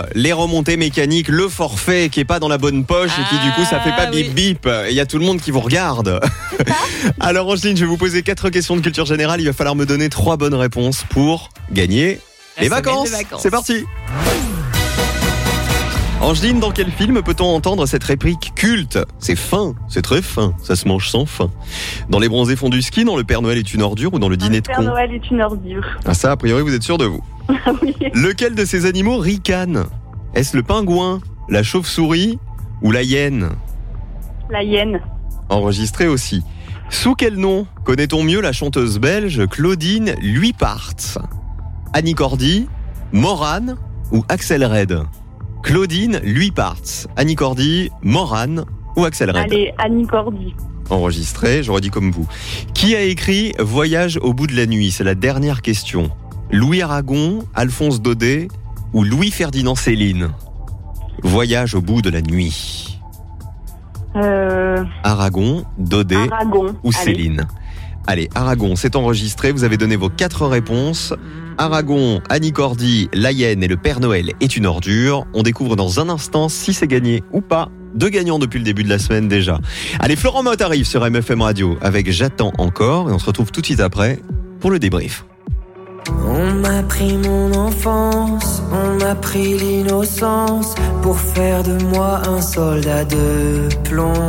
Les remontées mécaniques, le forfait qui est pas dans la bonne poche et qui du coup ça fait pas Ah, bip oui. bip. Et il y a tout le monde qui vous regarde. Alors Angeline, je vais vous poser quatre questions de culture générale. Il va falloir me donner trois bonnes réponses pour gagner La les semaine vacances. des vacances. C'est parti. Angeline, dans quel film peut-on entendre cette réplique culte ? C'est fin, c'est très fin, ça se mange sans fin. Dans Les Bronzés font du ski, dans Le Père Noël est une ordure ou dans Le Dîner de Père con ? Noël est une ordure. Ah ça, a priori, vous êtes sûr de vous. Oui. Lequel de ces animaux ricane ? Est-ce le pingouin, la chauve-souris ou la hyène ? La hyène. Enregistré aussi. Sous quel nom connaît-on mieux la chanteuse belge Claudine Luypart ? Annie Cordy, Morane ou Axel Red ? Claudine Luypart, Annie Cordy, Morane ou Axel Red ? Allez, Annie Cordy. Enregistré, j'aurais dit comme vous. Qui a écrit Voyage au bout de la nuit ? C'est la dernière question. Louis Aragon, Alphonse Daudet ou Louis-Ferdinand Céline ? Voyage au bout de la nuit. Euh, Aragon, Daudet Aragon. ou Allez. Céline ? Allez, Aragon, c'est enregistré. Vous avez donné vos quatre réponses. Aragon, Annie Cordy, la hyène et le Père Noël est une ordure. On découvre dans un instant si c'est gagné ou pas. Deux gagnants depuis le début de la semaine déjà. Allez, Florent Mott arrive sur M F M Radio avec J'attends encore. Et on se retrouve tout de suite après pour le débrief. On m'a pris mon enfance, on m'a pris l'innocence pour faire de moi un soldat de plomb.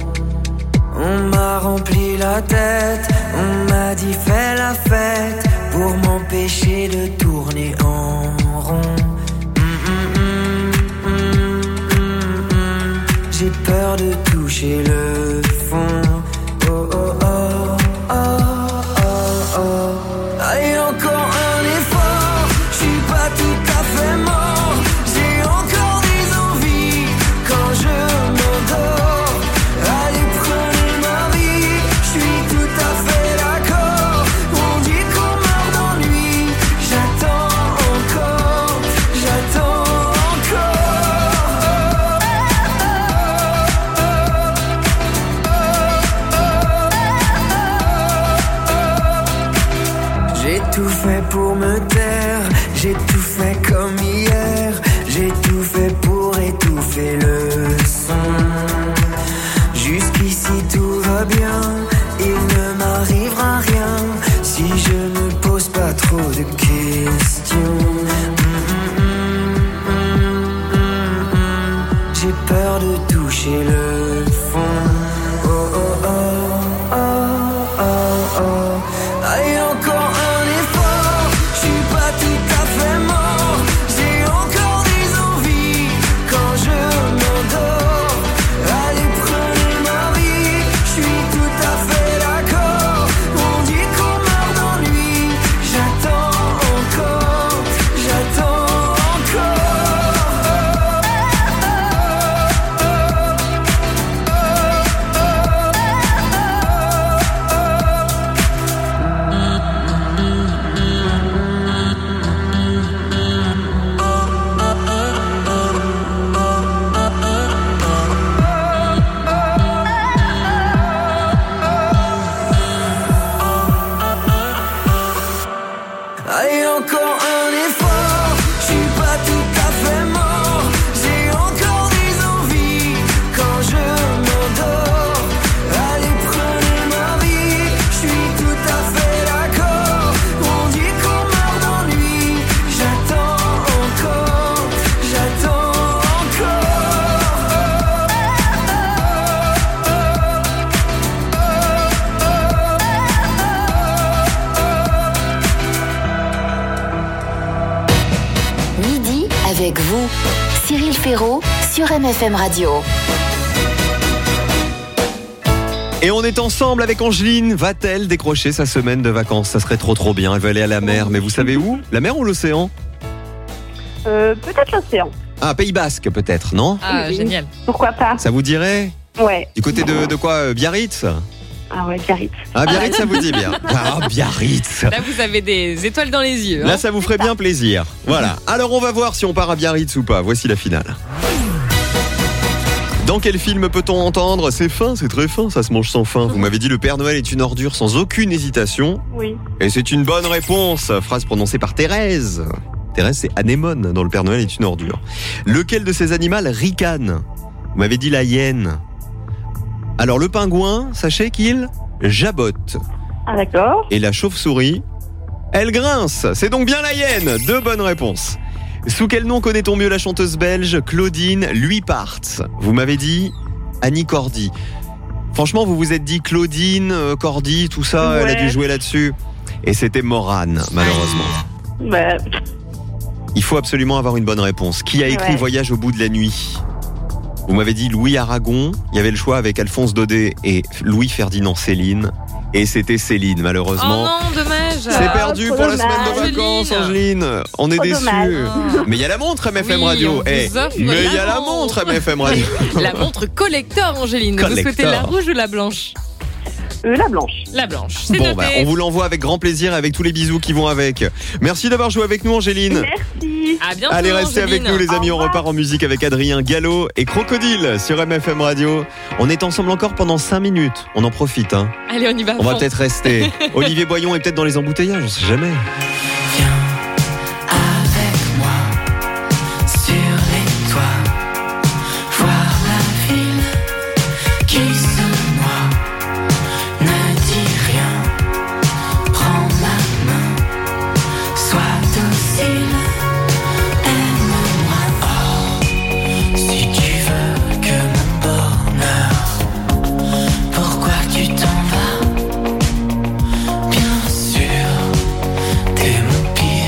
On m'a rempli la tête, on m'a dit fais la fête pour m'empêcher de tourner en rond. Mm, mm, mm, mm, mm, mm. J'ai peur de toucher le fond. Oh oh oh oh oh oh. Allez, encore un effort, je suis pas tout à fait mort. J'ai encore des envies quand je m'endors. Allez, prenez ma vie, je suis tout à fait d'accord. On dit qu'on meurt d'ennui, j'attends encore, j'attends encore. J'ai tout fait pour me taire, j'ai tout fait comme hier, j'ai tout fait pour étouffer le son. Jusqu'ici tout va bien, il ne m'arrivera rien si je ne pose pas trop de questions. Mm, mm, mm, mm, mm. J'ai peur de toucher le fond. Oh oh oh oh oh oh. Allez, encore un effort, je suis pas tout à fait mort. J'ai encore des envies quand je m'endors. Allez, prenez ma vie, je suis tout à fait d'accord. On dit qu'on meurt d'ennui, j'attends encore, j'attends Allez, encore un effort, je suis pas tout à fait mort. J'ai encore des envies quand je m'endors. Allez, prenez ma vie, je suis tout à fait d'accord. On dit qu'on meurt d'ennui, j'attends encore, j'attends Midi avec vous, Cyril Ferraud sur M F M Radio. Et on est ensemble avec Angeline. Va-t-elle décrocher sa semaine de vacances ? Ça serait trop trop bien. Elle veut aller à la mer. Mais vous savez où ? La mer ou l'océan ? Euh, peut-être l'océan. Ah, Pays Basque peut-être, non? Ah, Oui. génial. Pourquoi pas? Ça vous dirait? Ouais. Du côté de, de quoi euh, Biarritz? Ah ouais, Biarritz. Ah, Biarritz, ça vous dit bien. Ah, Biarritz. Là, vous avez des étoiles dans les yeux. Là, hein. ça vous ferait bien plaisir. Voilà. Alors, on va voir si on part à Biarritz ou pas. Voici la finale. Dans quel film peut-on entendre? C'est fin, c'est très fin, ça se mange sans fin. Vous m'avez dit le Père Noël est une ordure sans aucune hésitation. Oui. Et c'est une bonne réponse. Phrase prononcée par Thérèse. Thérèse, c'est anémone dans le Père Noël est une ordure. Lequel de ces animaux ricane? Vous m'avez dit la hyène. Alors le pingouin, sachez qu'il jabote. Ah d'accord. Et la chauve-souris, elle grince. C'est donc bien la hyène. Deux bonnes réponses. Sous quel nom connaît-on mieux la chanteuse belge Claudine Luypaert? Vous m'avez dit Annie Cordy. Franchement, vous vous êtes dit Claudine, euh, Cordy, tout ça, Ouais. elle a dû jouer là-dessus. Et c'était Morane, malheureusement. Bah, Il faut absolument avoir une bonne réponse. Qui a écrit Ouais. Voyage au bout de la nuit? Vous m'avez dit Louis Aragon. Il y avait le choix avec Alphonse Daudet et Louis-Ferdinand Céline. Et c'était Céline, Oh malheureusement. non, dommage. C'est perdu trop pour la dommage. semaine de vacances, Angeline. Angeline. On est Trop déçus. dommage. Mais il y a la montre M F M Oui, Radio. on Eh, vous offre mais il y a la la montre M F M Radio. La montre collector, Angéline. Vous Collector. souhaitez la rouge ou la blanche? euh, la blanche. La blanche. C'est Bon, noté. bah, on vous l'envoie avec grand plaisir, avec tous les bisous qui vont avec. Merci d'avoir joué avec nous, Angéline. Merci. À bientôt, Allez, restez Angéline. avec nous, les amis. Au On revoir. repart en musique avec Adrien Gallo et Crocodile sur M F M Radio. On est ensemble encore pendant cinq minutes. On en profite, hein. Allez, on y va. On va Bon. peut-être rester. Olivier Boyon est peut-être dans les embouteillages, on sait jamais. Avec moi sur les toits, voir la ville qui se noie. Ne dis rien, prends ma main, sois docile, aime-moi. Oh, si tu veux que mon bonheur, pourquoi tu t'en vas? Bien sûr, t'es mon pire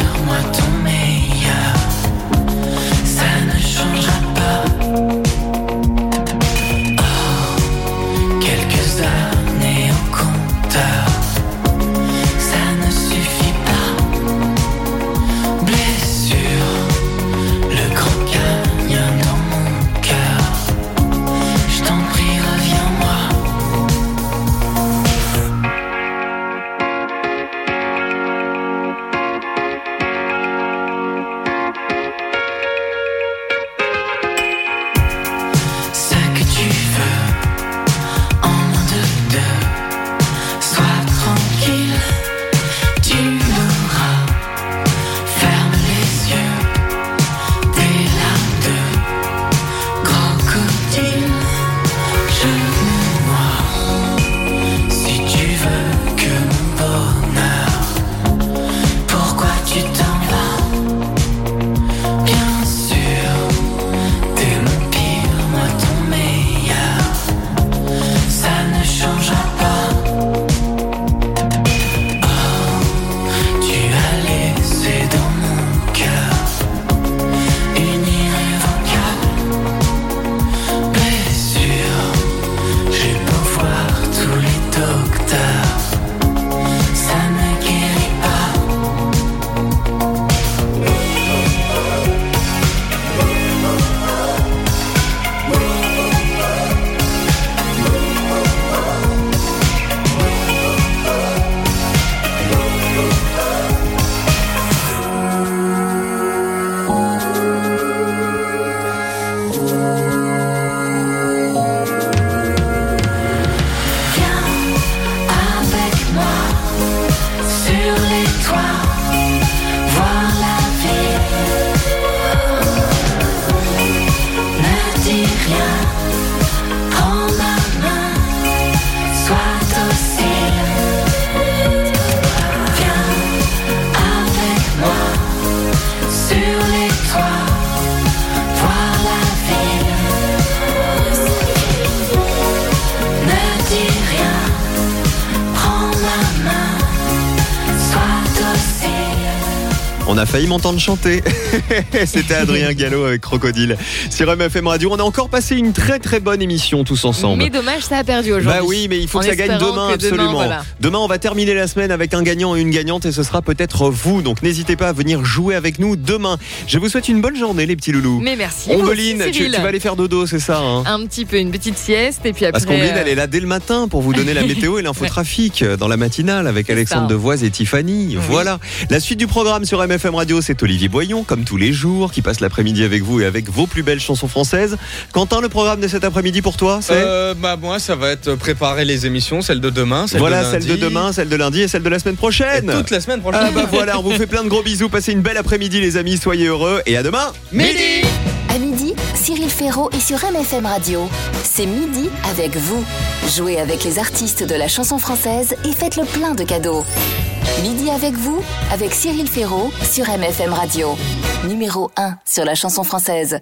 On a failli m'entendre chanter. C'était Adrien Gallo avec Crocodile sur M F M Radio. On a encore passé une très très bonne émission tous ensemble. Mais dommage, ça a perdu aujourd'hui. Bah oui, mais il faut En que ça gagne espérant demain, que demain, absolument. voilà. Demain, on va terminer la semaine avec un gagnant et une gagnante et ce sera peut-être vous. Donc n'hésitez pas à venir jouer avec nous demain. Je vous souhaite une bonne journée, les petits loulous. Mais merci. Ombeline, Merci, tu, Cyril. tu vas aller faire dodo, c'est ça hein Un petit peu, une petite sieste et puis après. Parce qu'Ombeline, euh, elle est là dès le matin pour vous donner la météo et l'infotrafic dans la matinale avec Alexandre ça. Devoise et Tiffany. Voilà. La suite du programme sur M F M Radio, c'est Olivier Boyon, comme tous les jours, qui passe l'après-midi avec vous et avec vos plus belles chansons françaises. Quentin, le programme de cet après-midi pour toi, c'est euh, bah moi ça va être préparer les émissions, celle de demain, celle Voilà, de lundi. celle de demain, celle de lundi et celle de la semaine prochaine. Et toute la semaine prochaine. Ah bah voilà, on vous fait plein de gros bisous. Passez une belle après-midi les amis, soyez heureux et à demain. Midi. À midi, Cyril Ferraud est sur M F M Radio. C'est Midi avec vous. Jouez avec les artistes de la chanson française et faites le plein de cadeaux. Midi avec vous, avec Cyril Ferraud sur M F M Radio. Numéro un sur la chanson française.